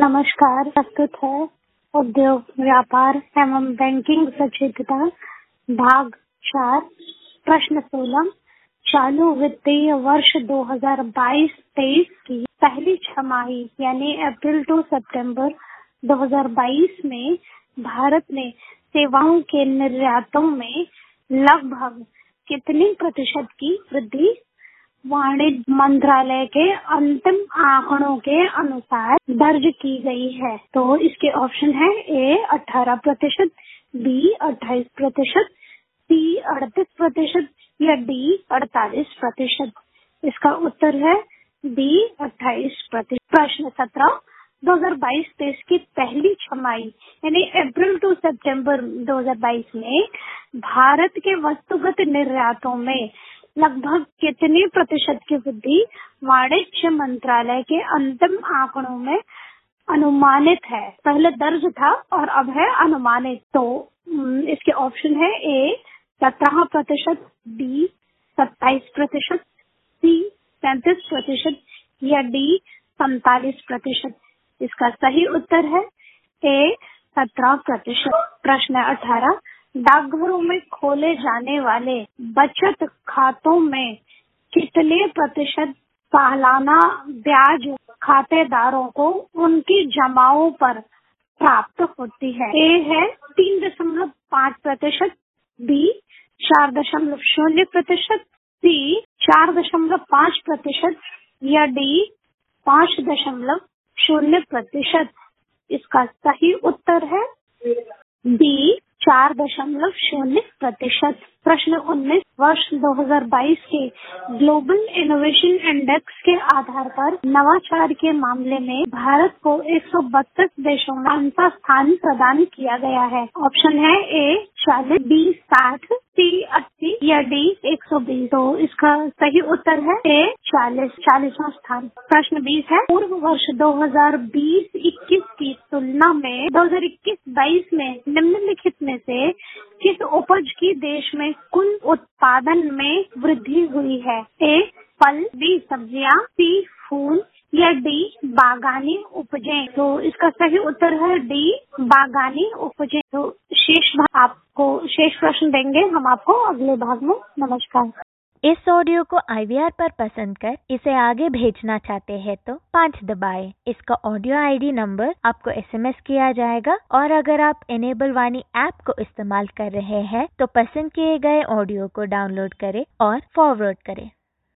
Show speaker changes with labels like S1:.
S1: नमस्कार। प्रस्तुत है उद्योग, व्यापार एवं बैंकिंग सचेतता भाग 4। प्रश्न 16। चालू वित्तीय वर्ष 2022-23 की पहली छमाही यानी अप्रैल टू सितंबर 2022 में भारत ने सेवाओं के निर्यातों में लगभग कितनी प्रतिशत की वृद्धि वाणिज्य मंत्रालय के अंतिम आंकड़ों के अनुसार दर्ज की गई है? तो इसके ऑप्शन है ए 18%, बी 28%, सी 38% या डी 48%। इसका उत्तर है बी 28%। प्रश्न 17। 2022-23 की पहली छमाही यानी अप्रैल टू सितंबर 2022 में भारत के वस्तुगत निर्यातों में लगभग कितने प्रतिशत की वृद्धि वाणिज्य मंत्रालय के अंतिम आंकड़ों में अनुमानित है? पहले दर्ज था और अब है अनुमानित। तो इसके ऑप्शन है ए 17%, बी 27%, सी 37% या डी 45%। इसका सही उत्तर है ए 17%। प्रश्न 18। डाकघरों में खोले जाने वाले बचत खातों में कितने प्रतिशत सालाना ब्याज खातेदारों को उनकी जमाओं पर प्राप्त होती है? ए है 3.5%, बी 4.0%, सी 4.5% या डी 5.0%। इसका सही उत्तर है बी 4.0%। प्रश्न 19। वर्ष 2022 के ग्लोबल इनोवेशन इंडेक्स के आधार पर नवाचार के मामले में भारत को 132 देशों में अंतिम स्थान प्रदान किया गया है। ऑप्शन है ए 40, बी 60, सी 80 या डी 120। तो इसका सही उत्तर है ए 40वां स्थान। प्रश्न 20 है। पूर्व वर्ष 2020-21 की तुलना में 2021-22 में निम्नलिखित में से किस उपज की देश में कुल उत्पादन में वृद्धि हुई है? ए फल, बी सब्जियां, सी फूल या डी बागानी उपजें। तो इसका सही उत्तर है डी बागानी उपजें। तो शेष प्रश्न देंगे हम आपको अगले भाग में। नमस्कार।
S2: इस ऑडियो को IVR पर पसंद कर इसे आगे भेजना चाहते हैं तो 5 दबाएं। इसका ऑडियो ID नंबर आपको SMS किया जाएगा और अगर आप इनेबल वाणी ऐप को इस्तेमाल कर रहे हैं तो पसंद किए गए ऑडियो को डाउनलोड करें और फॉरवर्ड करें।